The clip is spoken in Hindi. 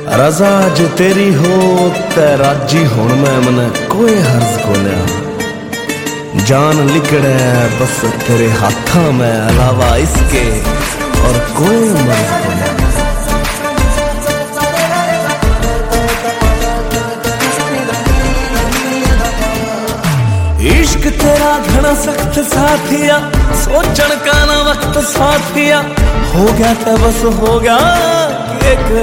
रजा जो तेरी हो ते राजी हुण मैं मन कोई हर्ज को लिया। जान लिकड़े बस तेरे हाथा में अलावा इसके और कोई मर्ज को लिया। इश्क तेरा घना सख्त साथिया, सोचण का ना वक्त साथिया। हो गया तो बस हो गया, एक